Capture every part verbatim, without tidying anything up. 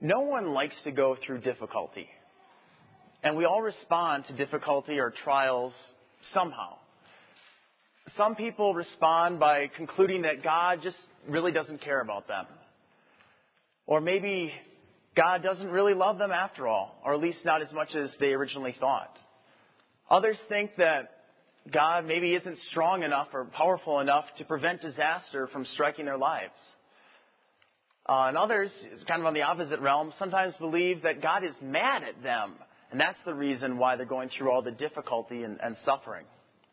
No one likes to go through difficulty. And we all respond to difficulty or trials somehow. Some people respond by concluding that God just really doesn't care about them. Or maybe God doesn't really love them after all, or at least not as much as they originally thought. Others think that God maybe isn't strong enough or powerful enough to prevent disaster from striking their lives. Uh, and others, kind of on the opposite realm, sometimes believe that God is mad at them. And that's the reason why they're going through all the difficulty and, and suffering.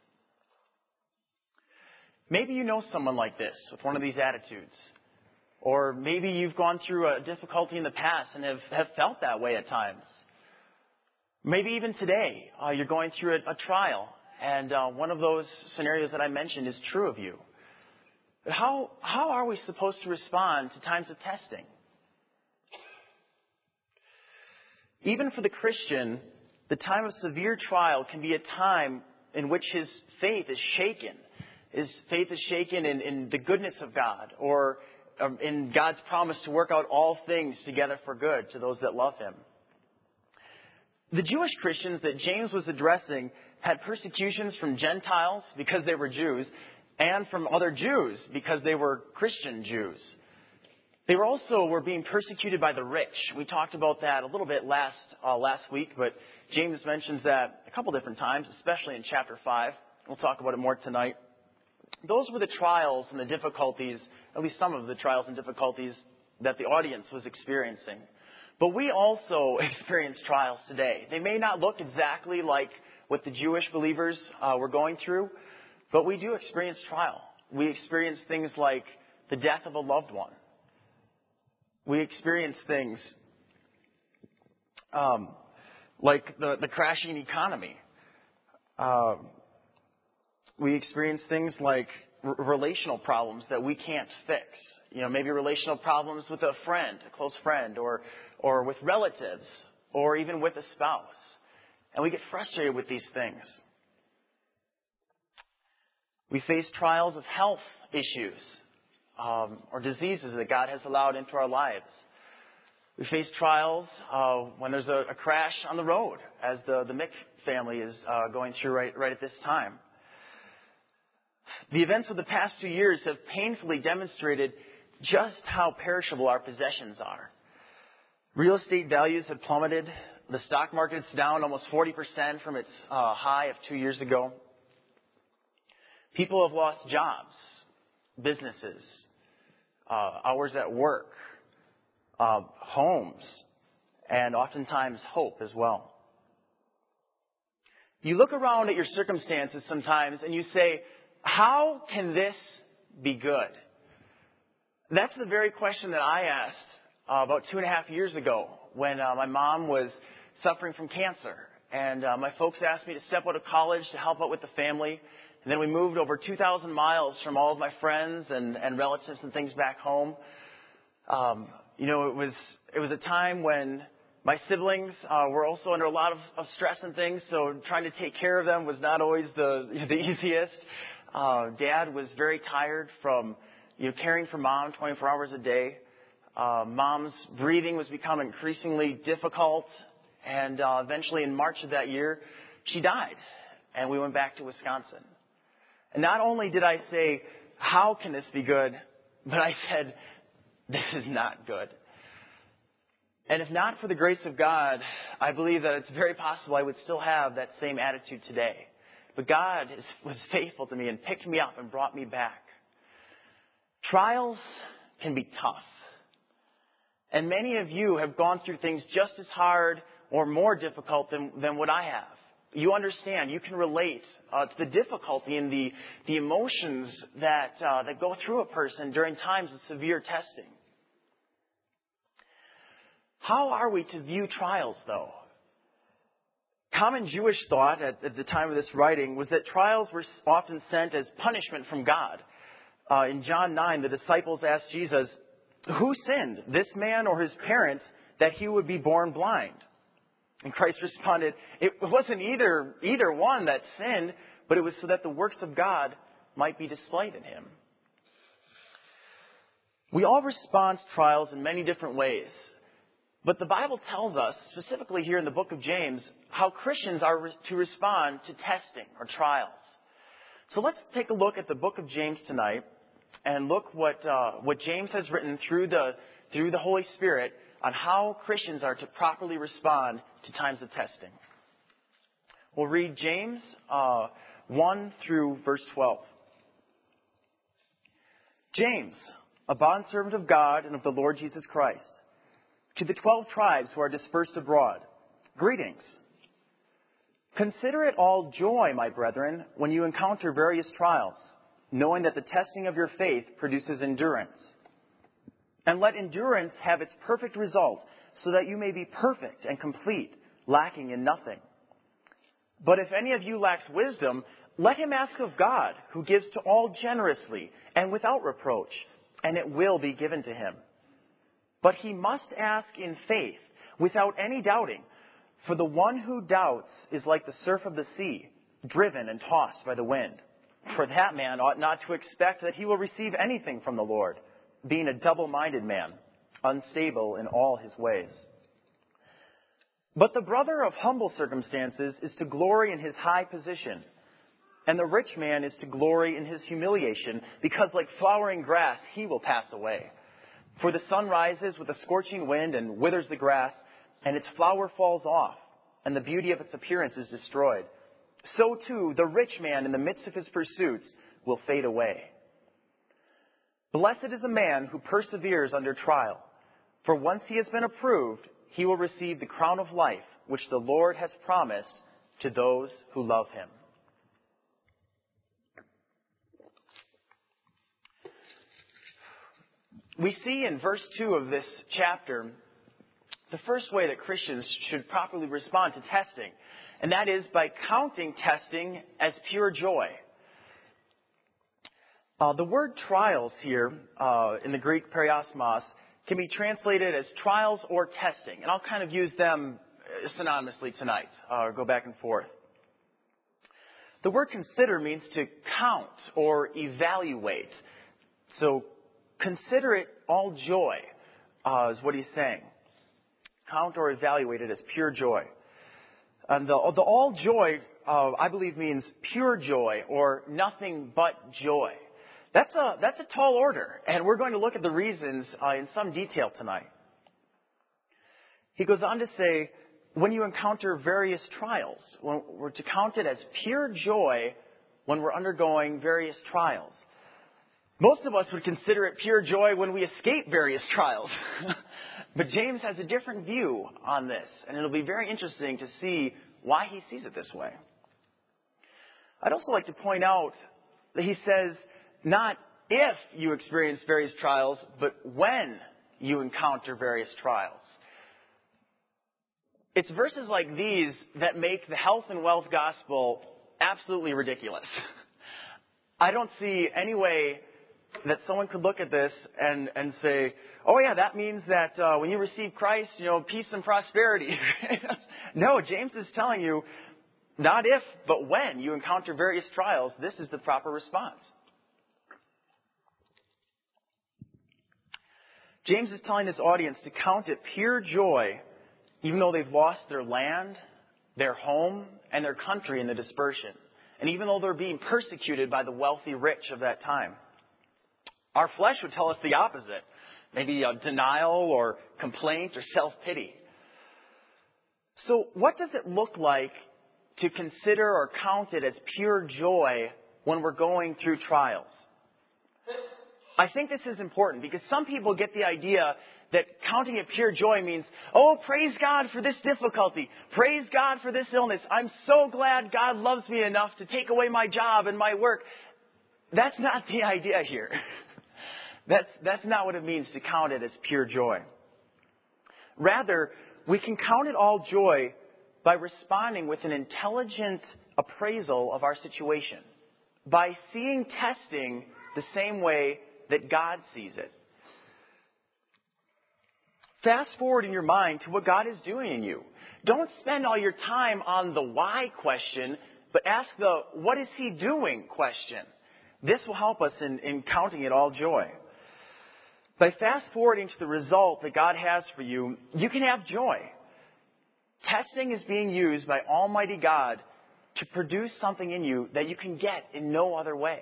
Maybe you know someone like this with one of these attitudes. Or maybe you've gone through a difficulty in the past and have, have felt that way at times. Maybe even today uh, you're going through a, a trial. And uh, one of those scenarios that I mentioned is true of you. But how, how are we supposed to respond to times of testing? Even for the Christian, the time of severe trial can be a time in which his faith is shaken. His faith is shaken in, in the goodness of God, or um, in God's promise to work out all things together for good to those that love Him. The Jewish Christians that James was addressing had persecutions from Gentiles because they were Jews, and from other Jews because they were Christian Jews. They were also were being persecuted by the rich. We talked about that a little bit last uh, last week, but James mentions that a couple different times, especially in chapter five. We'll talk about it more tonight. Those were the trials and the difficulties, at least some of the trials and difficulties that the audience was experiencing. But we also experience trials today. They may not look exactly like what the Jewish believers uh, were going through, but we do experience trial. We experience things like the death of a loved one. We experience things um, like the, the crashing economy. Uh, we experience things like r- relational problems that we can't fix. You know, maybe relational problems with a friend, a close friend, or or with relatives, or even with a spouse. And we get frustrated with these things. We face trials of health issues um, or diseases that God has allowed into our lives. We face trials uh, when there's a, a crash on the road, as the, the Mick family is uh, going through right, right at this time. The events of the past two years have painfully demonstrated just how perishable our possessions are. Real estate values have plummeted. The stock market's down almost forty percent from its uh, high of two years ago. People have lost jobs, businesses, uh, hours at work, uh, homes, and oftentimes hope as well. You look around at your circumstances sometimes and you say, how can this be good? That's the very question that I asked uh, about two and a half years ago when uh, my mom was suffering from cancer. And uh, my folks asked me to step out of college to help out with the family. And then we moved over two thousand miles from all of my friends and, and relatives and things back home. Um, you know, it was it was a time when my siblings uh, were also under a lot of, of stress and things, so trying to take care of them was not always the the easiest. Uh, Dad was very tired from you know caring for Mom twenty-four hours a day. Uh, Mom's breathing was becoming increasingly difficult, and uh, eventually in March of that year, she died, and we went back to Wisconsin. And not only did I say, how can this be good? But I said, this is not good. And if not for the grace of God, I believe that it's very possible I would still have that same attitude today. But God is, was faithful to me and picked me up and brought me back. Trials can be tough. And many of you have gone through things just as hard or more difficult than, than what I have. You understand, you can relate uh, to the difficulty and the, the emotions that, uh, that go through a person during times of severe testing. How are we to view trials, though? Common Jewish thought at, at the time of this writing was that trials were often sent as punishment from God. Uh, in John nine, the disciples asked Jesus, who sinned, this man or his parents, that he would be born blind? And Christ responded, it wasn't either either one that sinned, but it was so that the works of God might be displayed in him. We all respond to trials in many different ways. But the Bible tells us, specifically here in the book of James, how Christians are re- to respond to testing or trials. So let's take a look at the book of James tonight and look what uh, what James has written through the through the Holy Spirit on how Christians are to properly respond to times of testing. We'll read James uh, one through verse twelve. James, a bondservant of God and of the Lord Jesus Christ, to the twelve tribes who are dispersed abroad, greetings. Consider it all joy, my brethren, when you encounter various trials, knowing that the testing of your faith produces endurance. And let endurance have its perfect result, so that you may be perfect and complete, lacking in nothing. But if any of you lacks wisdom, let him ask of God, who gives to all generously and without reproach, and it will be given to him. But he must ask in faith, without any doubting. For the one who doubts is like the surf of the sea, driven and tossed by the wind. For that man ought not to expect that he will receive anything from the Lord, being a double-minded man, unstable in all his ways. But the brother of humble circumstances is to glory in his high position, and the rich man is to glory in his humiliation, because like flowering grass he will pass away. For the sun rises with a scorching wind and withers the grass, and its flower falls off, and the beauty of its appearance is destroyed. So too, the rich man in the midst of his pursuits will fade away. Blessed is a man who perseveres under trial, for once he has been approved, he will receive the crown of life, which the Lord has promised to those who love him. We see in verse two of this chapter the first way that Christians should properly respond to testing, and that is by counting testing as pure joy. Uh, the word trials here uh, in the Greek periosmos can be translated as trials or testing, and I'll kind of use them synonymously tonight, uh, or go back and forth. The word consider means to count or evaluate. So consider it all joy, uh, is what he's saying. Count or evaluate it as pure joy. And the, the all joy, uh, I believe, means pure joy or nothing but joy. That's a, that's a tall order, and we're going to look at the reasons uh, in some detail tonight. He goes on to say, when you encounter various trials, when we're to count it as pure joy when we're undergoing various trials. Most of us would consider it pure joy when we escape various trials. But James has a different view on this, and it'll be very interesting to see why he sees it this way. I'd also like to point out that he says, not if you experience various trials, but when you encounter various trials. It's verses like these that make the health and wealth gospel absolutely ridiculous. I don't see any way that someone could look at this and, and say, oh yeah, that means that uh, when you receive Christ, you know, peace and prosperity. No, James is telling you, not if, but when you encounter various trials, this is the proper response. James is telling this audience to count it pure joy, even though they've lost their land, their home, and their country in the dispersion. And even though they're being persecuted by the wealthy rich of that time. Our flesh would tell us the opposite. Maybe uh, denial or complaint or self-pity. So what does it look like to consider or count it as pure joy when we're going through trials? I think this is important because some people get the idea that counting it pure joy means, oh, praise God for this difficulty. Praise God for this illness. I'm so glad God loves me enough to take away my job and my work. That's not the idea here. That's, that's not what it means to count it as pure joy. Rather, we can count it all joy by responding with an intelligent appraisal of our situation, by seeing testing the same way that God sees it. Fast forward in your mind to what God is doing in you. Don't spend all your time on the why question, but ask the what is He doing question. This will help us in, in counting it all joy. By fast forwarding to the result that God has for you, you can have joy. Testing is being used by Almighty God to produce something in you that you can get in no other way.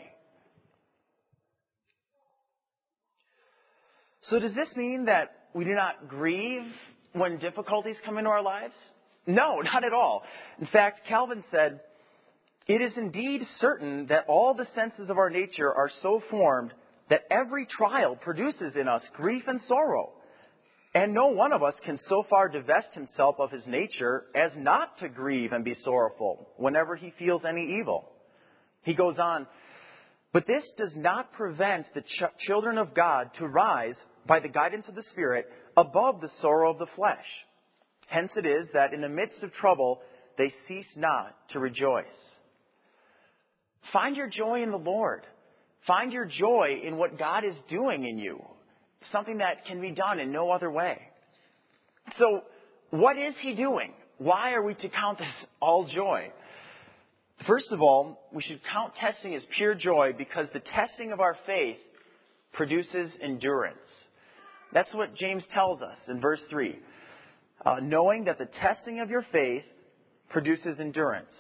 So does this mean that we do not grieve when difficulties come into our lives? No, not at all. In fact, Calvin said, "It is indeed certain that all the senses of our nature are so formed that every trial produces in us grief and sorrow. And no one of us can so far divest himself of his nature as not to grieve and be sorrowful whenever he feels any evil." He goes on, "But this does not prevent the ch- children of God to rise, by the guidance of the Spirit, above the sorrow of the flesh. Hence it is that in the midst of trouble, they cease not to rejoice." Find your joy in the Lord. Find your joy in what God is doing in you. Something that can be done in no other way. So, what is He doing? Why are we to count this all joy? First of all, we should count testing as pure joy because the testing of our faith produces endurance. That's what James tells us in verse three. Uh, knowing that the testing of your faith produces endurance.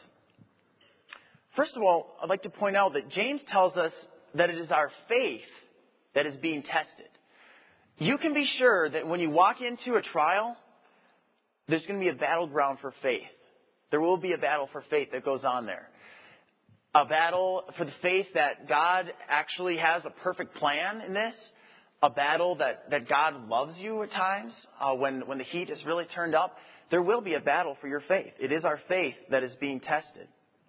First of all, I'd like to point out that James tells us that it is our faith that is being tested. You can be sure that when you walk into a trial, there's going to be a battleground for faith. There will be a battle for faith that goes on there. A battle for the faith that God actually has a perfect plan in this. A battle that, that God loves you at times uh, when, when the heat is really turned up. There will be a battle for your faith. It is our faith that is being tested.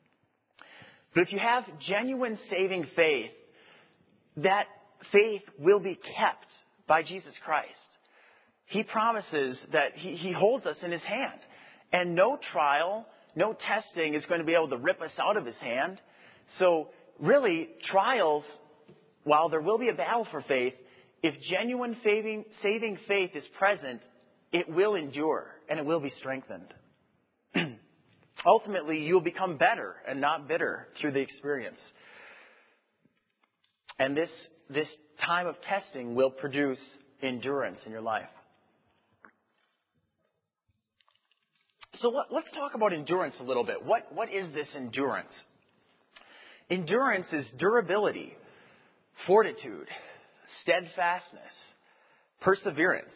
But if you have genuine saving faith, that faith will be kept by Jesus Christ. He promises that he, he holds us in His hand. And no trial, no testing is going to be able to rip us out of His hand. So really, trials, while there will be a battle for faith, if genuine saving, saving faith is present, it will endure and it will be strengthened. Ultimately, you'll become better and not bitter through the experience. And this, this time of testing will produce endurance in your life. So let, let's talk about endurance a little bit. What, what is this endurance? Endurance is durability, fortitude, steadfastness, perseverance.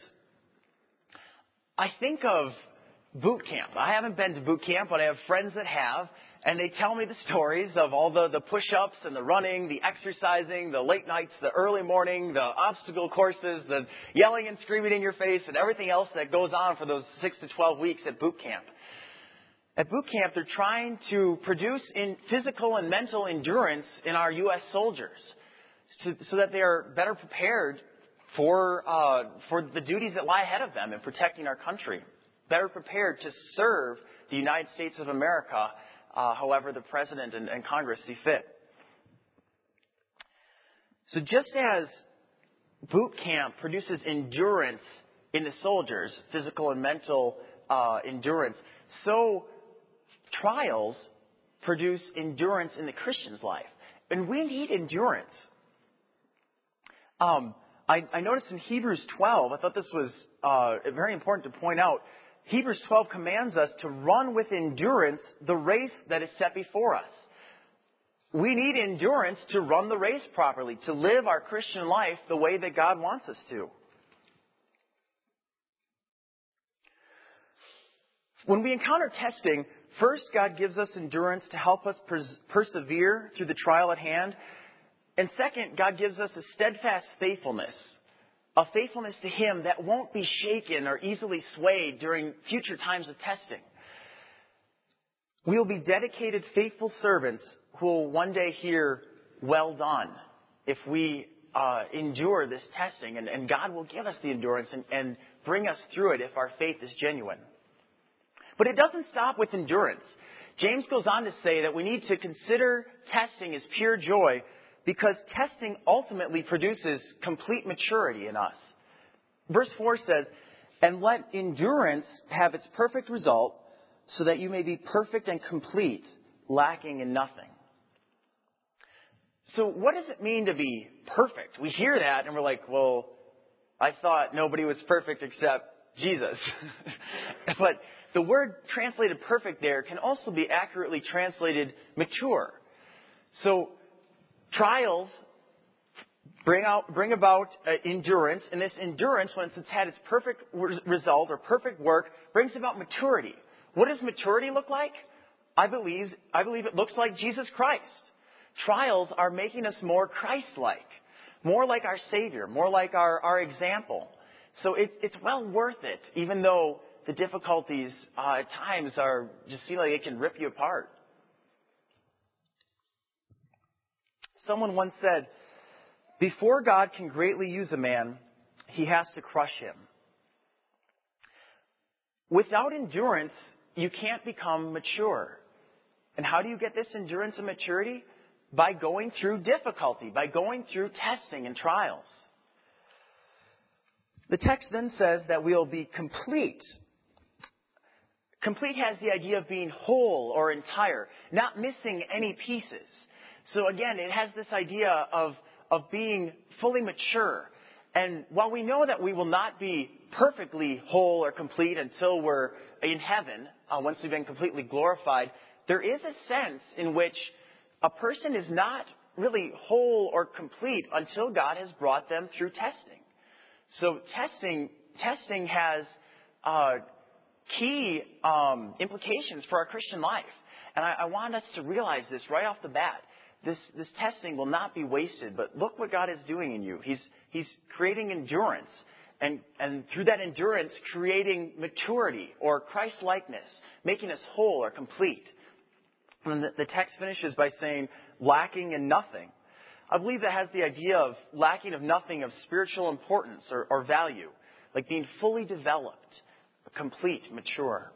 I think of boot camp. I haven't been to boot camp, but I have friends that have, and they tell me the stories of all the, the push-ups and the running, the exercising, the late nights, the early morning, the obstacle courses, the yelling and screaming in your face, and everything else that goes on for those six to twelve weeks at boot camp. At boot camp, they're trying to produce in physical and mental endurance in our U S soldiers so, so that they are better prepared for, uh, for the duties that lie ahead of them in protecting our country. Better prepared to serve the United States of America, uh, however the President and, and Congress see fit. So just as boot camp produces endurance in the soldiers, physical and mental uh, endurance, so trials produce endurance in the Christian's life. And we need endurance. Um, I, I noticed in Hebrews twelve, I thought this was uh, very important to point out, Hebrews twelve commands us to run with endurance the race that is set before us. We need endurance to run the race properly, to live our Christian life the way that God wants us to. When we encounter testing, first God gives us endurance to help us pers- persevere through the trial at hand. And second, God gives us a steadfast faithfulness. A faithfulness to Him that won't be shaken or easily swayed during future times of testing. We will be dedicated, faithful servants who will one day hear, "Well done," if we uh, endure this testing. And, and God will give us the endurance and, and bring us through it if our faith is genuine. But it doesn't stop with endurance. James goes on to say that we need to consider testing as pure joy, because testing ultimately produces complete maturity in us. Verse four says, "And let endurance have its perfect result, so that you may be perfect and complete, lacking in nothing." So what does it mean to be perfect? We hear that and we're like, well, I thought nobody was perfect except Jesus. But the word translated perfect there can also be accurately translated mature. So trials bring out, bring about uh, endurance, and this endurance, once it's had its perfect re- result or perfect work, brings about maturity. What does maturity look like? I believe, I believe it looks like Jesus Christ. Trials are making us more Christ-like, more like our Savior, more like our, our example. So it, it's well worth it, even though the difficulties uh, at times are just seem like it can rip you apart. Someone once said, before God can greatly use a man, he has to crush him. Without endurance, you can't become mature. And how do you get this endurance and maturity? By going through difficulty, by going through testing and trials. The text then says that we'll be complete. Complete has the idea of being whole or entire, not missing any pieces. So again, it has this idea of, of being fully mature. And while we know that we will not be perfectly whole or complete until we're in heaven, uh, once we've been completely glorified, there is a sense in which a person is not really whole or complete until God has brought them through testing. So testing, testing has uh, key um, implications for our Christian life. And I, I want us to realize this right off the bat. This, this testing will not be wasted, but look what God is doing in you. He's, he's creating endurance, and, and through that endurance, creating maturity or Christ-likeness, making us whole or complete. And the, the text finishes by saying, lacking in nothing. I believe that has the idea of lacking of nothing of spiritual importance or, or value, like being fully developed, complete, mature.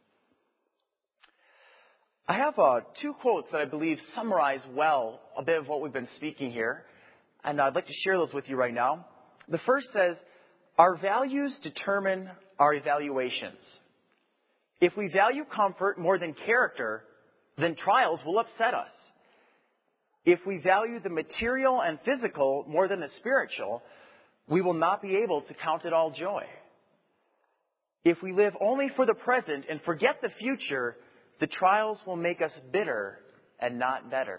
I have uh, two quotes that I believe summarize well a bit of what we've been speaking here, and I'd like to share those with you right now. The first says, our values determine our evaluations. If we value comfort more than character, then trials will upset us. If we value the material and physical more than the spiritual, we will not be able to count it all joy. If we live only for the present and forget the future, the trials will make us bitter and not better.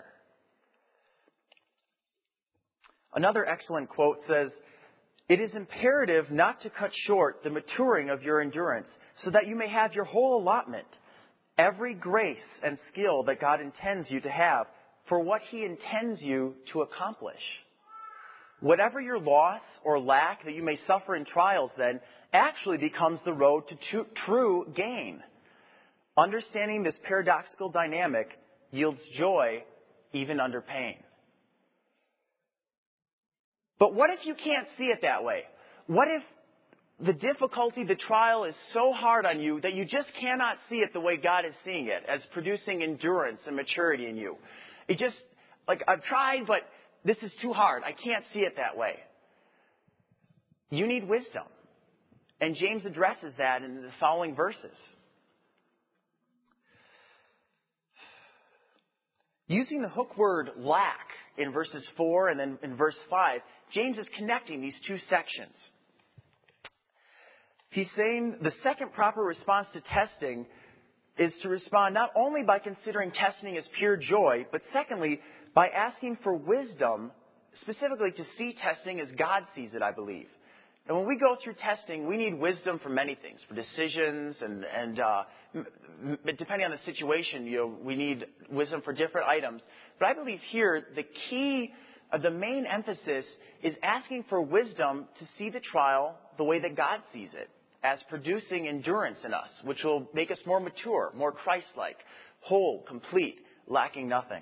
Another excellent quote says, it is imperative not to cut short the maturing of your endurance so that you may have your whole allotment, every grace and skill that God intends you to have for what He intends you to accomplish. Whatever your loss or lack that you may suffer in trials then actually becomes the road to true gain. Understanding this paradoxical dynamic yields joy even under pain. But what if you can't see it that way? What if the difficulty, the trial is so hard on you that you just cannot see it the way God is seeing it, as producing endurance and maturity in you? It just, like, I've tried, but this is too hard. I can't see it that way. You need wisdom. And James addresses that in the following verses. Using the hook word lack in verses four and then in verse five, James is connecting these two sections. He's saying the second proper response to testing is to respond not only by considering testing as pure joy, but secondly, by asking for wisdom, specifically to see testing as God sees it, I believe. And when we go through testing, we need wisdom for many things, for decisions, and, and uh, m- depending on the situation, you know, we need wisdom for different items. But I believe here the key, uh, the main emphasis is asking for wisdom to see the trial the way that God sees it, as producing endurance in us, which will make us more mature, more Christ-like, whole, complete, lacking nothing.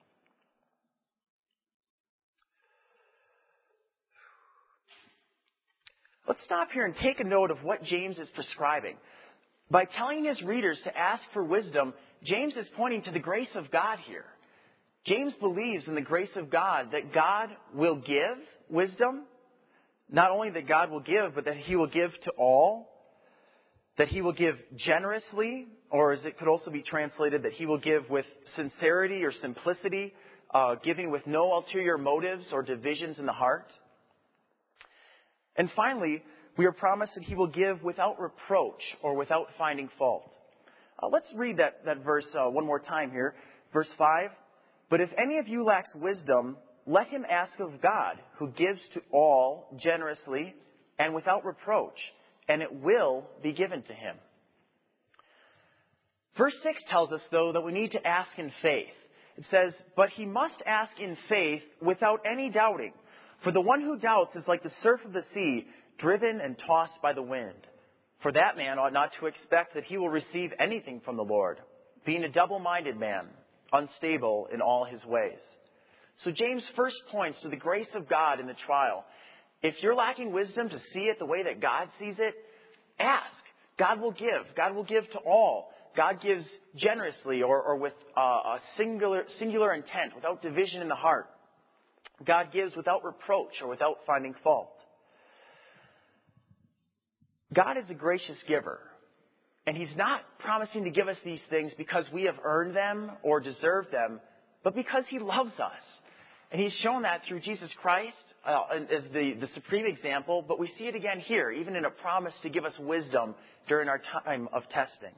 Let's stop here and take a note of what James is prescribing. By telling his readers to ask for wisdom, James is pointing to the grace of God here. James believes in the grace of God, that God will give wisdom. Not only that God will give, but that He will give to all. That He will give generously, or as it could also be translated, that He will give with sincerity or simplicity, uh, giving with no ulterior motives or divisions in the heart. And finally, we are promised that he will give without reproach or without finding fault. Uh, let's read that, that verse uh, one more time here. Verse five. But if any of you lacks wisdom, let him ask of God, who gives to all generously and without reproach, and it will be given to him. Verse six tells us, though, that we need to ask in faith. It says, but he must ask in faith without any doubting. For the one who doubts is like the surf of the sea, driven and tossed by the wind. For that man ought not to expect that he will receive anything from the Lord, being a double-minded man, unstable in all his ways. So James first points to the grace of God in the trial. If you're lacking wisdom to see it the way that God sees it, ask. God will give. God will give to all. God gives generously or, or with uh, a singular, singular intent, without division in the heart. God gives without reproach or without finding fault. God is a gracious giver. And he's not promising to give us these things because we have earned them or deserved them, but because he loves us. And he's shown that through Jesus Christ uh, as the, the supreme example, but we see it again here, even in a promise to give us wisdom during our time of testing.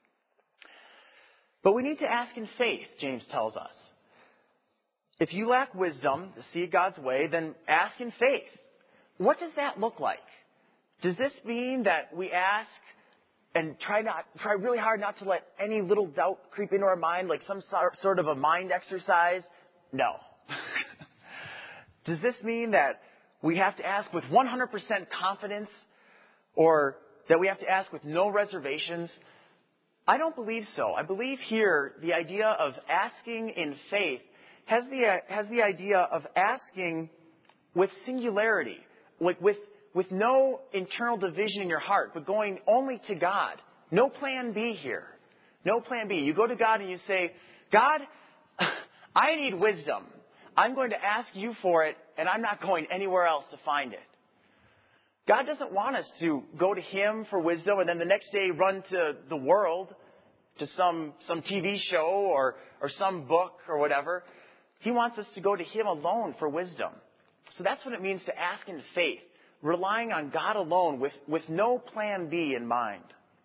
But we need to ask in faith, James tells us. If you lack wisdom to see God's way, then ask in faith. What does that look like? Does this mean that we ask and try not, try really hard not to let any little doubt creep into our mind, like some sort of a mind exercise? No. Does this mean that we have to ask with one hundred percent confidence, or that we have to ask with no reservations? I don't believe so. I believe here the idea of asking in faith has the, has the idea of asking with singularity, with, with, with no internal division in your heart, but going only to God. No plan B here. No plan B. You go to God and you say, God, I need wisdom. I'm going to ask you for it, and I'm not going anywhere else to find it. God doesn't want us to go to him for wisdom and then the next day run to the world, to some, some T V show or, or some book or whatever. He wants us to go to him alone for wisdom. So that's what it means to ask in faith, relying on God alone with, with no plan B in mind.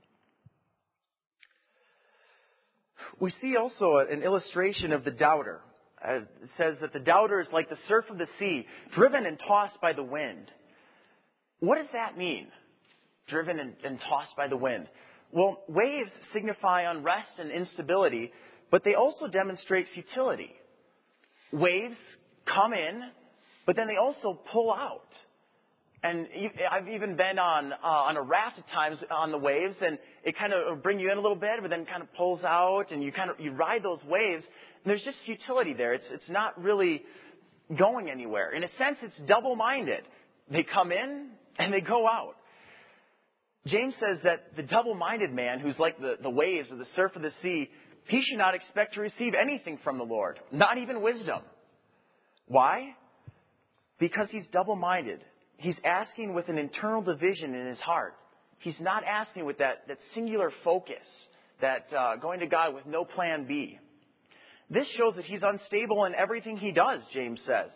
We see also an illustration of the doubter. Uh, it says that the doubter is like the surf of the sea, driven and tossed by the wind. What does that mean? Driven and, and tossed by the wind. Well, waves signify unrest and instability, but they also demonstrate futility. Waves come in, but then they also pull out. And I've even been on uh, on a raft at times on the waves, and it kind of bring you in a little bit, but then kind of pulls out, and you kind of you ride those waves, and there's just futility there. It's it's not really going anywhere. In a sense, it's double-minded. They come in and they go out. James says that the double-minded man, who's like the, the waves or the surf of the sea, he should not expect to receive anything from the Lord, not even wisdom. Why? Because he's double-minded. He's asking with an internal division in his heart. He's not asking with that, that singular focus, that uh, going to God with no plan B. This shows that he's unstable in everything he does, James says.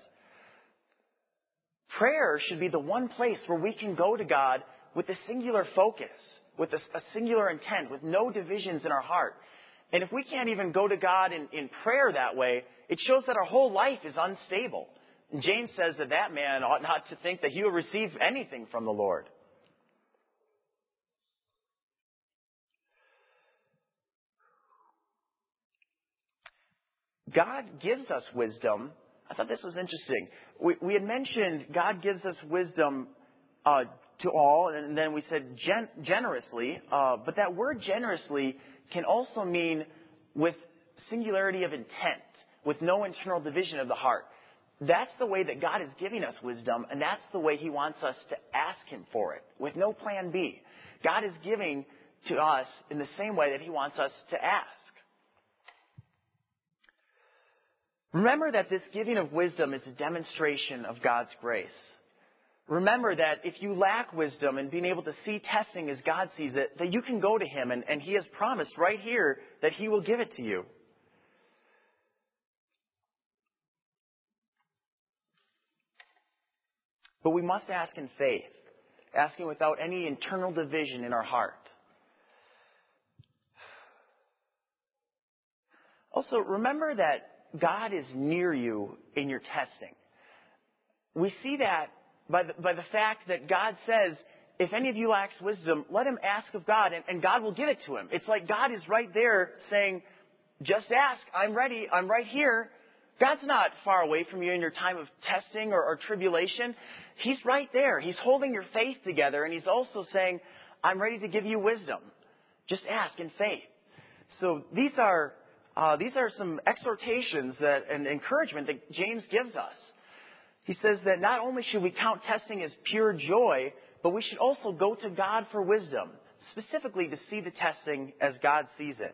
Prayer should be the one place where we can go to God with a singular focus, with a, a singular intent, with no divisions in our heart. And if we can't even go to God in, in prayer that way, it shows that our whole life is unstable. And James says that that man ought not to think that he will receive anything from the Lord. God gives us wisdom. I thought this was interesting. We, we had mentioned God gives us wisdom uh, to all, and then we said gen- generously. Uh, but that word generously can also mean with singularity of intent, with no internal division of the heart. That's the way that God is giving us wisdom, and that's the way he wants us to ask him for it, with no plan B. God is giving to us in the same way that he wants us to ask. Remember that this giving of wisdom is a demonstration of God's grace. Remember that if you lack wisdom and being able to see testing as God sees it, that you can go to him, and, and he has promised right here that he will give it to you. But we must ask in faith. asking without any internal division in our heart. Also, remember that God is near you in your testing. We see that by the, by the fact that God says, if any of you lacks wisdom, let him ask of God, and, and God will give it to him. It's like God is right there saying, just ask, I'm ready, I'm right here. God's not far away from you in your time of testing or, or tribulation. He's right there. He's holding your faith together, and he's also saying, I'm ready to give you wisdom. Just ask in faith. So these are uh, these are some exhortations that and encouragement that James gives us. He says that not only should we count testing as pure joy, but we should also go to God for wisdom, specifically to see the testing as God sees it.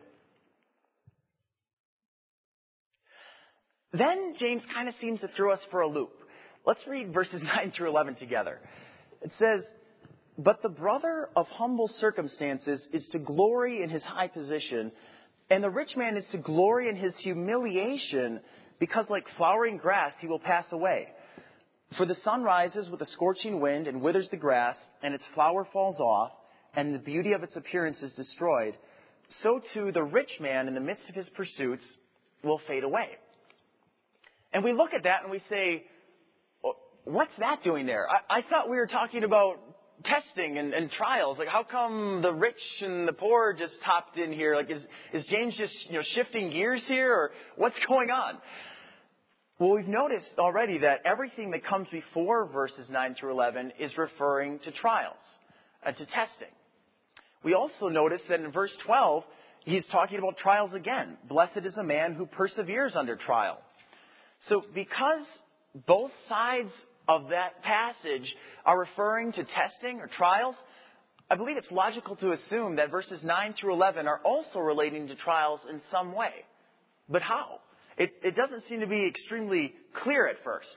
Then James kind of seems to throw us for a loop. Let's read verses nine through eleven together. It says, "But the brother of humble circumstances is to glory in his high position, and the rich man is to glory in his humiliation, because like flowering grass he will pass away. For the sun rises with a scorching wind and withers the grass, and its flower falls off, and the beauty of its appearance is destroyed. So too the rich man in the midst of his pursuits will fade away." And we look at that and we say, what's that doing there? I, I thought we were talking about testing and, and trials. Like, how come the rich and the poor just hopped in here? Like, is, is James just, you know, shifting gears here, or what's going on? Well, we've noticed already that everything that comes before verses nine through eleven is referring to trials, uh, to testing. We also notice that in verse twelve, he's talking about trials again. Blessed is a man who perseveres under trial. So because both sides of that passage are referring to testing or trials, I believe it's logical to assume that verses nine through eleven are also relating to trials in some way. But how? It, it doesn't seem to be extremely clear at first.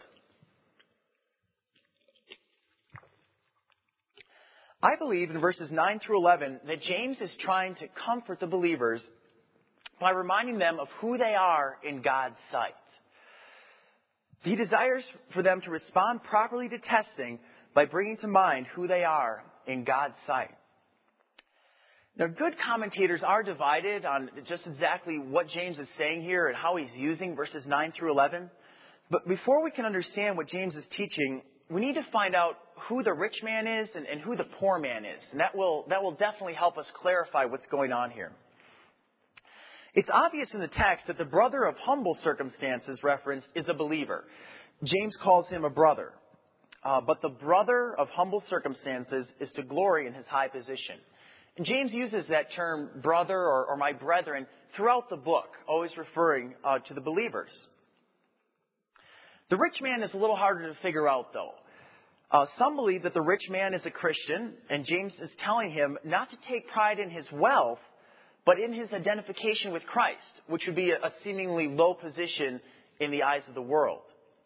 I believe in verses nine through eleven that James is trying to comfort the believers by reminding them of who they are in God's sight. He desires for them to respond properly to testing by bringing to mind who they are in God's sight. Now, good commentators are divided on just exactly what James is saying here and how he's using verses nine through eleven. But before we can understand what James is teaching, we need to find out who the rich man is and, and who the poor man is. And that will, that will definitely help us clarify what's going on here. It's obvious in the text that the brother of humble circumstances referenced is a believer. James calls him a brother. Uh, but the brother of humble circumstances is to glory in his high position. And James uses that term brother or, or my brethren throughout the book, always referring uh, to the believers. The rich man is a little harder to figure out, though. Uh, some believe that the rich man is a Christian, and James is telling him not to take pride in his wealth, but in his identification with Christ, which would be a, a seemingly low position in the eyes of the world.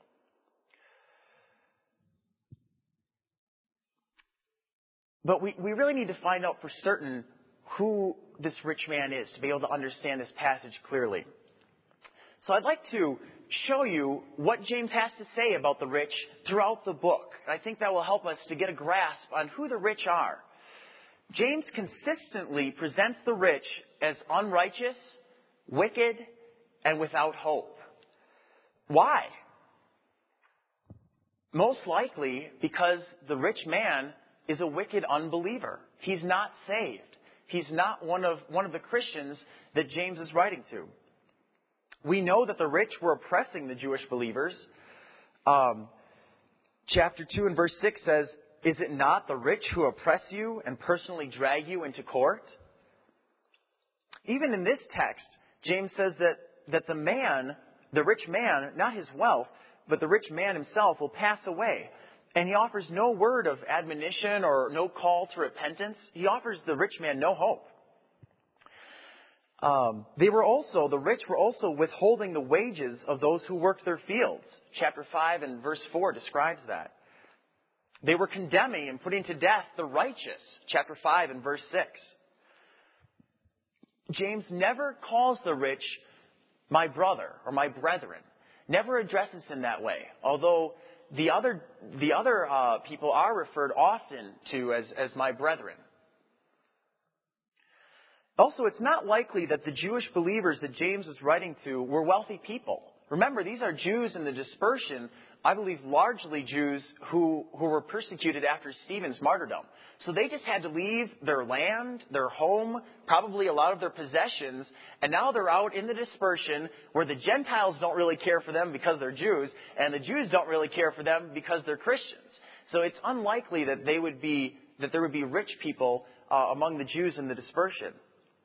But we, we really need to find out for certain who this rich man is to be able to understand this passage clearly. So I'd like to show you what James has to say about the rich throughout the book. I think that will help us to get a grasp on who the rich are. James consistently presents the rich as unrighteous, wicked, and without hope. Why? Most likely because the rich man is a wicked unbeliever. He's not saved. He's not one of, one of the Christians that James is writing to. We know that the rich were oppressing the Jewish believers. Um, chapter two and verse six says, "Is it not the rich who oppress you and personally drag you into court?" Even in this text, James says that, that the man, the rich man, not his wealth, but the rich man himself will pass away. And he offers no word of admonition or no call to repentance. He offers the rich man no hope. Um, they were also, the rich were also withholding the wages of those who worked their fields. Chapter five and verse four describes that. They were condemning and putting to death the righteous. Chapter five and verse six. James never calls the rich my brother or my brethren. Never addresses him that way. Although the other, the other uh, people are referred often to as, as my brethren. Also, it's not likely that the Jewish believers that James is writing to were wealthy people. Remember, these are Jews in the dispersion, I believe largely Jews who, who were persecuted after Stephen's martyrdom. So they just had to leave their land, their home, probably a lot of their possessions, and now they're out in the dispersion where the Gentiles don't really care for them because they're Jews, and the Jews don't really care for them because they're Christians. So it's unlikely that they would be, that there would be rich people uh, among the Jews in the dispersion.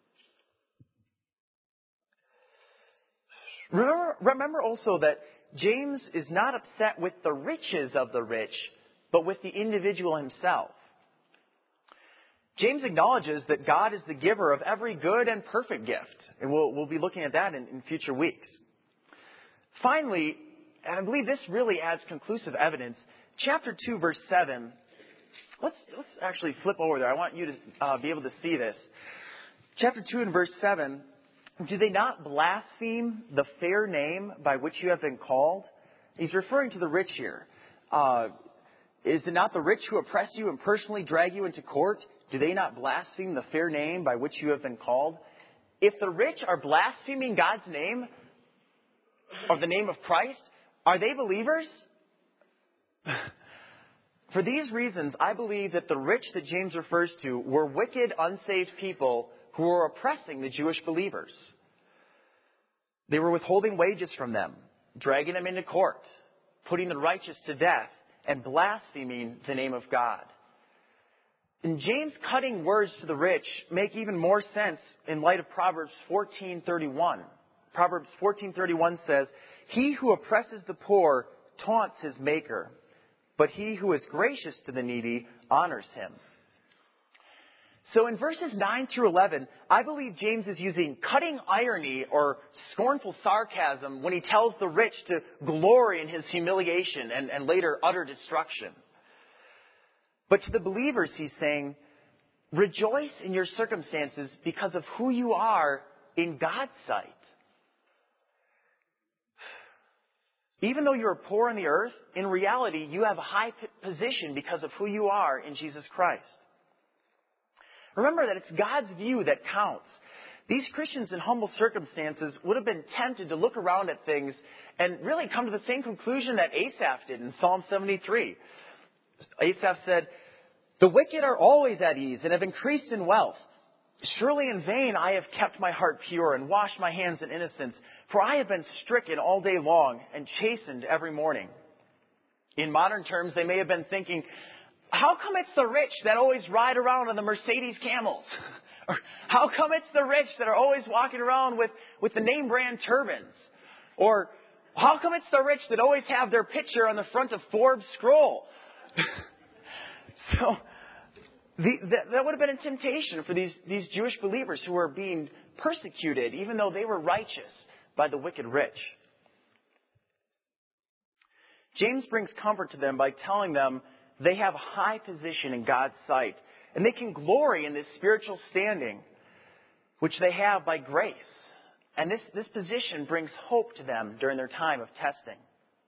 Remember, remember also that James is not upset with the riches of the rich, but with the individual himself. James acknowledges that God is the giver of every good and perfect gift. And we'll, we'll be looking at that in, in future weeks. Finally, and I believe this really adds conclusive evidence, chapter two, verse seven. Let's, let's actually flip over there. I want you to uh, be able to see this. Chapter two and verse seven. Do they not blaspheme the fair name by which you have been called? He's referring to the rich here. Uh, is it not the rich who oppress you and personally drag you into court? Do they not blaspheme the fair name by which you have been called? If the rich are blaspheming God's name, or the name of Christ, are they believers? For these reasons, I believe that the rich that James refers to were wicked, unsaved people who were oppressing the Jewish believers. They were withholding wages from them, dragging them into court, putting the righteous to death, and blaspheming the name of God. And James' cutting words to the rich make even more sense in light of Proverbs fourteen thirty-one. Proverbs fourteen thirty-one says, "He who oppresses the poor taunts his maker, but he who is gracious to the needy honors him." So in verses nine through eleven, I believe James is using cutting irony or scornful sarcasm when he tells the rich to glory in his humiliation and, and later utter destruction. But to the believers, he's saying, rejoice in your circumstances because of who you are in God's sight. Even though you're poor on the earth, in reality, you have a high position because of who you are in Jesus Christ. Remember that it's God's view that counts. These Christians in humble circumstances would have been tempted to look around at things and really come to the same conclusion that Asaph did in Psalm seventy-three. Asaph said, "The wicked are always at ease and have increased in wealth. Surely in vain I have kept my heart pure and washed my hands in innocence, for I have been stricken all day long and chastened every morning." In modern terms, they may have been thinking, how come it's the rich that always ride around on the Mercedes camels? Or how come it's the rich that are always walking around with, with the name brand turbans? Or how come it's the rich that always have their picture on the front of Forbes Scroll? So the, that, that would have been a temptation for these, these Jewish believers who were being persecuted, even though they were righteous, by the wicked rich. James brings comfort to them by telling them they have a high position in God's sight, and they can glory in this spiritual standing, which they have by grace. And this, this position brings hope to them during their time of testing.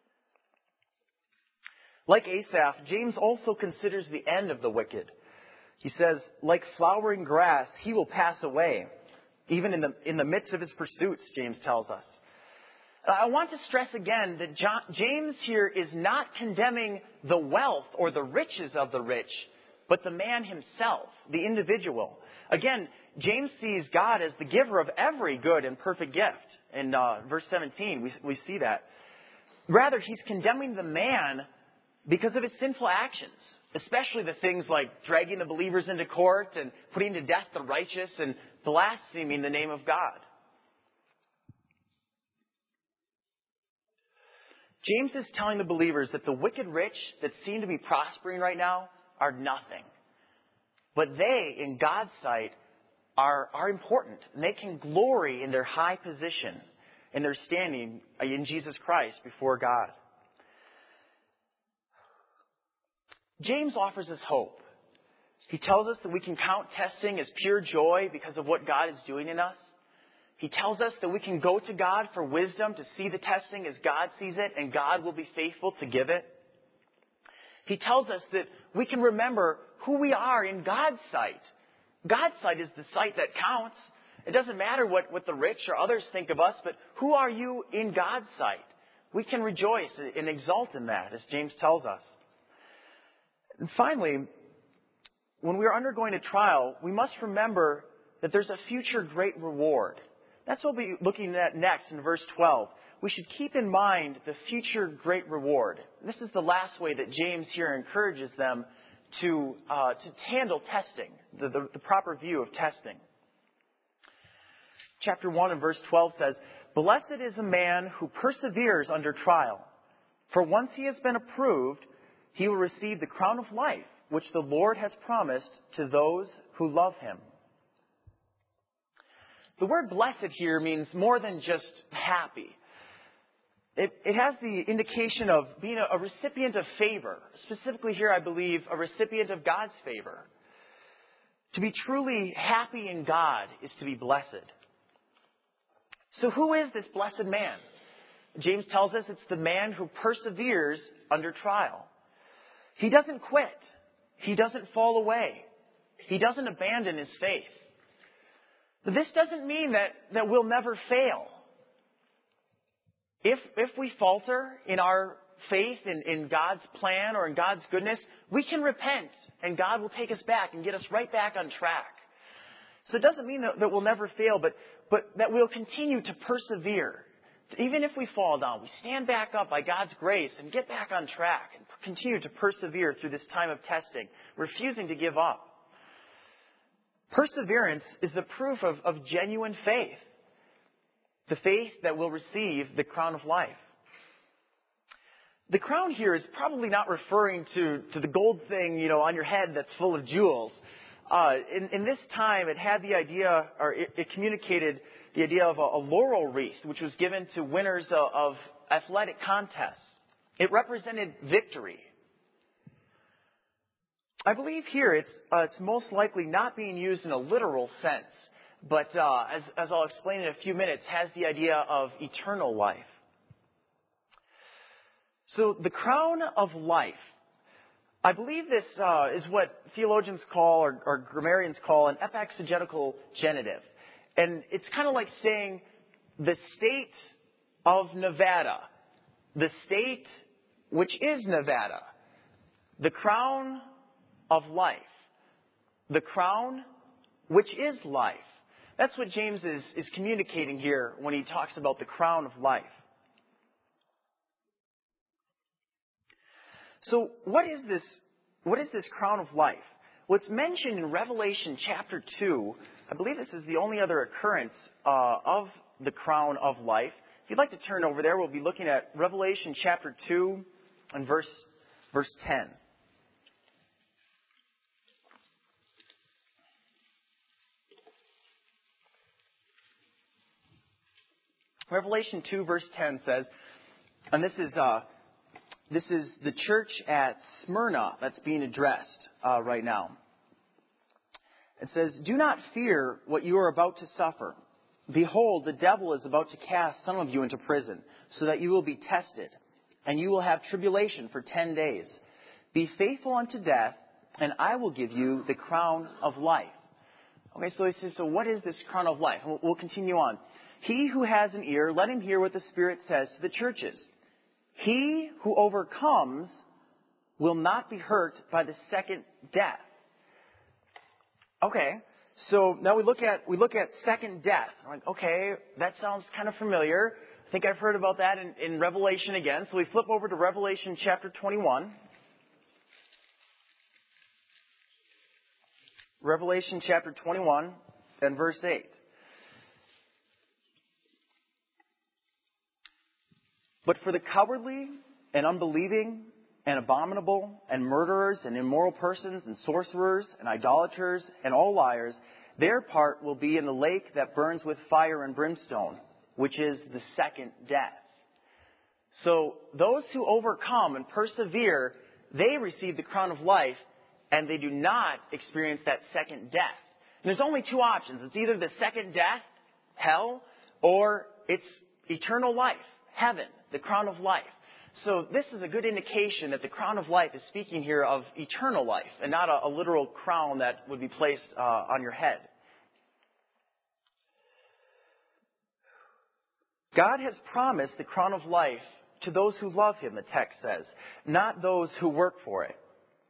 Like Asaph, James also considers the end of the wicked. He says, like flowering grass, he will pass away, even in the, in the midst of his pursuits, James tells us. I want to stress again that John, James here is not condemning the wealth or the riches of the rich, but the man himself, the individual. Again, James sees God as the giver of every good and perfect gift. In uh, verse seventeen, we, we see that. Rather, he's condemning the man because of his sinful actions, especially the things like dragging the believers into court and putting to death the righteous and blaspheming the name of God. James is telling the believers that the wicked rich that seem to be prospering right now are nothing. But they, in God's sight, are, are important. And they can glory in their high position, in their standing in Jesus Christ before God. James offers us hope. He tells us that we can count testing as pure joy because of what God is doing in us. He tells us that we can go to God for wisdom to see the testing as God sees it, and God will be faithful to give it. He tells us that we can remember who we are in God's sight. God's sight is the sight that counts. It doesn't matter what, what the rich or others think of us, but who are you in God's sight? We can rejoice and exult in that, as James tells us. And finally, when we are undergoing a trial, we must remember that there's a future great reward. That's what we'll be looking at next in verse twelve. We should keep in mind the future great reward. This is the last way that James here encourages them to uh, to handle testing, the, the, the proper view of testing. Chapter one and verse twelve says, "Blessed is a man who perseveres under trial. For once he has been approved, he will receive the crown of life, which the Lord has promised to those who love him." The word blessed here means more than just happy. It, it has the indication of being a, a recipient of favor. Specifically here, I believe, a recipient of God's favor. To be truly happy in God is to be blessed. So who is this blessed man? James tells us it's the man who perseveres under trial. He doesn't quit. He doesn't fall away. He doesn't abandon his faith. But this doesn't mean that, that we'll never fail. If, if we falter in our faith in, in God's plan or in God's goodness, we can repent and God will take us back and get us right back on track. So it doesn't mean that, that we'll never fail, but, but that we'll continue to persevere. Even if we fall down, we stand back up by God's grace and get back on track and continue to persevere through this time of testing, refusing to give up. Perseverance is the proof of, of genuine faith. The faith that will receive the crown of life. The crown here is probably not referring to, to the gold thing, you know, on your head that's full of jewels. Uh, in, in this time, it had the idea, or it, it communicated the idea of a, a laurel wreath, which was given to winners of, of athletic contests. It represented victory. I believe here it's, uh, it's most likely not being used in a literal sense, but uh, as, as I'll explain in a few minutes, has the idea of eternal life. So the crown of life, I believe this uh, is what theologians call, or, or grammarians call, an epexegetical genitive. And it's kind of like saying the state of Nevada, the state which is Nevada, the crown of life, the crown which is life. That's what James is, is communicating here when he talks about the crown of life. So what is this, what is this crown of life? Well, it's mentioned in Revelation chapter two. I believe this is the only other occurrence uh, of the crown of life. If you'd like to turn over there, we'll be looking at Revelation chapter two and verse, verse ten. Revelation two verse ten says, and this is uh, this is the church at Smyrna that's being addressed uh, right now. It says, "Do not fear what you are about to suffer. Behold, the devil is about to cast some of you into prison, so that you will be tested, and you will have tribulation for ten days. Be faithful unto death, and I will give you the crown of life." Okay, so he says, so what is this crown of life? We'll, we'll continue on. "He who has an ear, let him hear what the Spirit says to the churches. He who overcomes will not be hurt by the second death." Okay, so now we look at we look at second death. I'm like, okay, that sounds kind of familiar. I think I've heard about that in, in Revelation again. So we flip over to Revelation chapter twenty-one. Revelation chapter twenty-one and verse eight. "But for the cowardly and unbelieving and abominable and murderers and immoral persons and sorcerers and idolaters and all liars, their part will be in the lake that burns with fire and brimstone, which is the second death." So those who overcome and persevere, they receive the crown of life, and they do not experience that second death. And there's only two options. It's either the second death, hell, or it's eternal life, heaven, the crown of life. so this is a good indication that the crown of life is speaking here of eternal life and not a, a literal crown that would be placed uh, on your head. God has promised the crown of life to those who love him, the text says, not those who work for it.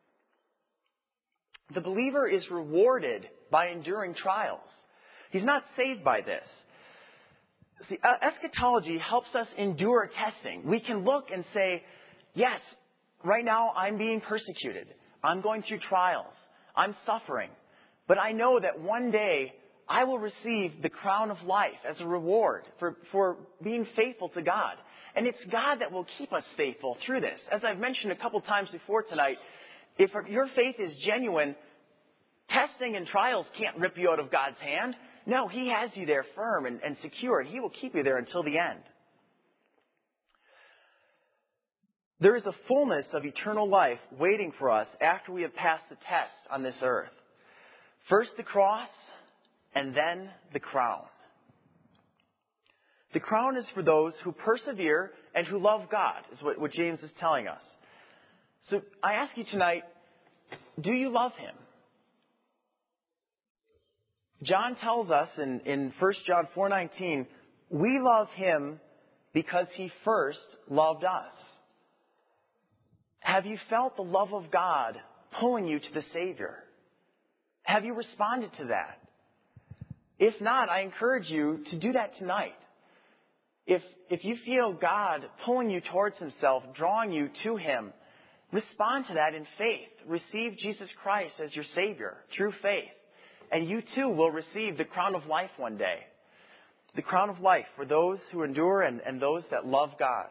The believer is rewarded by enduring trials. He's not saved by this. See, eschatology helps us endure testing. We can look and say, yes, right now I'm being persecuted. I'm going through trials. I'm suffering. But I know that one day I will receive the crown of life as a reward for, for being faithful to God. And it's God that will keep us faithful through this. As I've mentioned a couple times before tonight, if your faith is genuine, testing and trials can't rip you out of God's hand. No, he has you there firm and, and secure, and he will keep you there until the end. There is a fullness of eternal life waiting for us after we have passed the test on this earth. First the cross, and then the crown. The crown is for those who persevere and who love God, is what, what James is telling us. So I ask you tonight, do you love him? John tells us in, in First John four nineteen, we love him because he first loved us. Have you felt the love of God pulling you to the Savior? Have you responded to that? If not, I encourage you to do that tonight. If, if you feel God pulling you towards himself, drawing you to him, respond to that in faith. Receive Jesus Christ as your Savior through faith. And you too will receive the crown of life one day. The crown of life for those who endure and, and those that love God.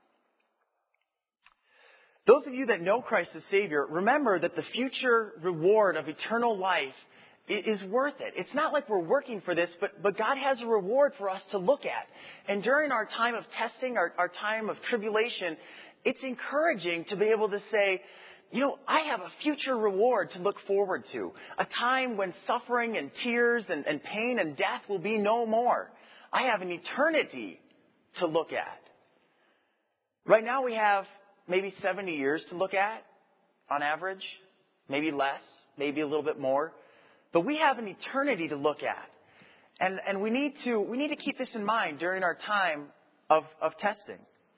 Those of you that know Christ as Savior, remember that the future reward of eternal life is worth it. It's not like we're working for this, but, but God has a reward for us to look at. And during our time of testing, our, our time of tribulation, it's encouraging to be able to say, you know, I have a future reward to look forward to. A time when suffering and tears and, and pain and death will be no more. I have an eternity to look at. Right now we have maybe seventy years to look at on average. Maybe less, maybe a little bit more. But we have an eternity to look at. And, and we need to, we need to keep this in mind during our time of, of testing.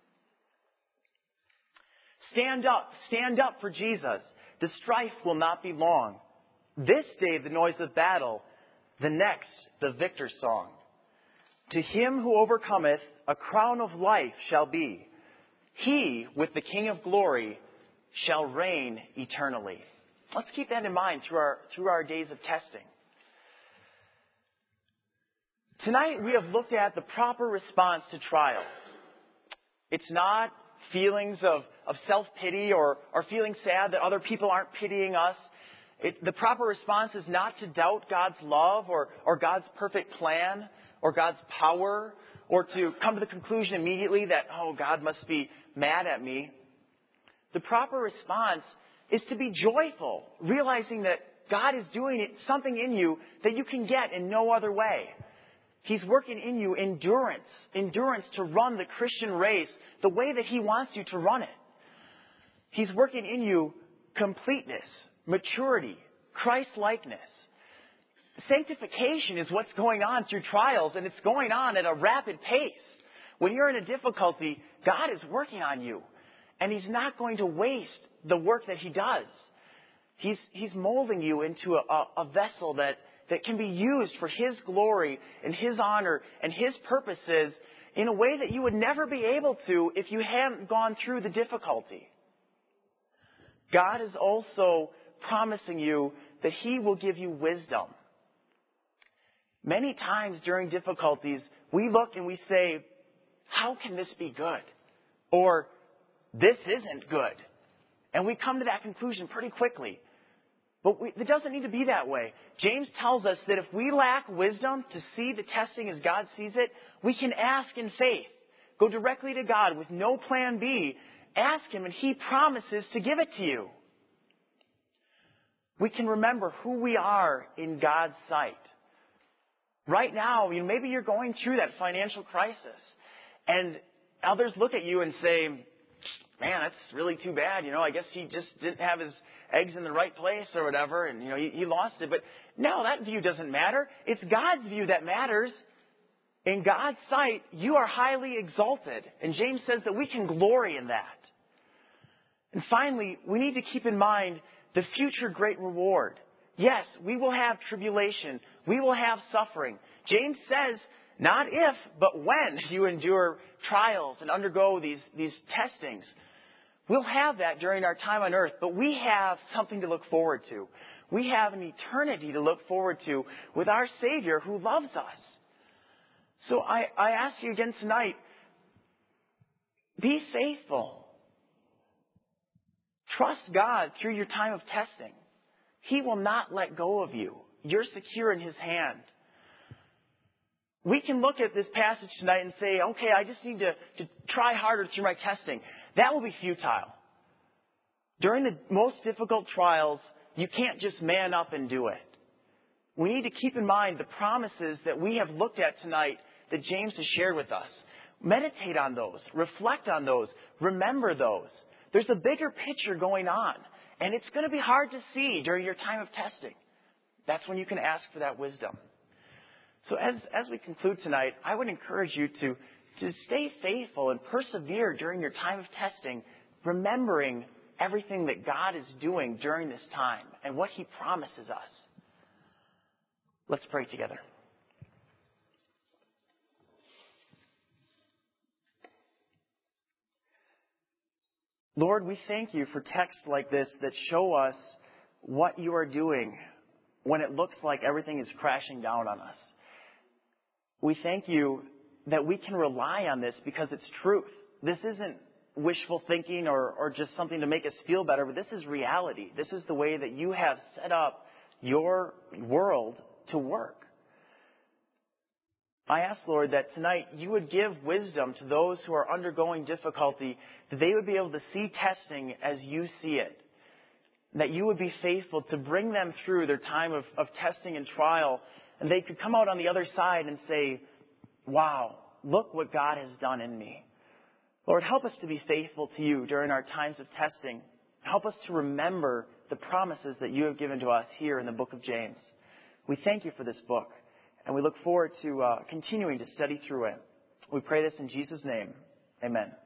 Stand up, stand up for Jesus. The strife will not be long. This day the noise of battle, the next the victor's song. To him who overcometh, a crown of life shall be. He, with the King of glory, shall reign eternally. Let's keep that in mind through our, through our days of testing. Tonight we have looked at the proper response to trials. It's not feelings of, of self-pity or, or feeling sad that other people aren't pitying us. It, the proper response is not to doubt God's love or, or God's perfect plan or God's power or to come to the conclusion immediately that, oh, God must be mad at me. The proper response is to be joyful, realizing that God is doing something in you that you can get in no other way. He's working in you endurance, endurance to run the Christian race the way that he wants you to run it. He's working in you completeness, maturity, Christ-likeness. Sanctification is what's going on through trials, and it's going on at a rapid pace. When you're in a difficulty, God is working on you, and he's not going to waste the work that he does. He's, he's molding you into a, a vessel that that can be used for his glory and his honor and his purposes in a way that you would never be able to if you hadn't gone through the difficulty. God is also promising you that he will give you wisdom. Many times during difficulties, we look and we say, how can this be good? Or, this isn't good. And we come to that conclusion pretty quickly. But we, it doesn't need to be that way. James tells us that if we lack wisdom to see the testing as God sees it, we can ask in faith. Go directly to God with no plan B. Ask him and he promises to give it to you. We can remember who we are in God's sight. Right now, you know, maybe you're going through that financial crisis. And others look at you and say, man, that's really too bad. You know, I guess he just didn't have his eggs in the right place or whatever, and, you know, he, he lost it. But no, that view doesn't matter. It's God's view that matters. In God's sight, you are highly exalted. And James says that we can glory in that. And finally, we need to keep in mind the future great reward. Yes, we will have tribulation. We will have suffering. James says, not if, but when you endure trials and undergo these, these testings. We'll have that during our time on earth, but we have something to look forward to. We have an eternity to look forward to with our Savior who loves us. So I, I ask you again tonight, be faithful. Trust God through your time of testing. He will not let go of you. You're secure in His hand. We can look at this passage tonight and say, okay, I just need to, to try harder through my testing. That will be futile. During the most difficult trials, you can't just man up and do it. We need to keep in mind the promises that we have looked at tonight that James has shared with us. Meditate on those. Reflect on those. Remember those. There's a bigger picture going on, and it's going to be hard to see during your time of testing. That's when you can ask for that wisdom. So as, as we conclude tonight, I would encourage you to, to stay faithful and persevere during your time of testing, remembering everything that God is doing during this time and what He promises us. Let's pray together. Lord, we thank You for texts like this that show us what You are doing when it looks like everything is crashing down on us. We thank You that we can rely on this because it's truth. This isn't wishful thinking or, or just something to make us feel better, but this is reality. This is the way that You have set up Your world to work. I ask, Lord, that tonight You would give wisdom to those who are undergoing difficulty, that they would be able to see testing as You see it. That You would be faithful to bring them through their time of, of testing and trial, and they could come out on the other side and say, wow, look what God has done in me. Lord, help us to be faithful to You during our times of testing. Help us to remember the promises that You have given to us here in the book of James. We thank You for this book, and we look forward to uh, continuing to study through it. We pray this in Jesus' name. Amen.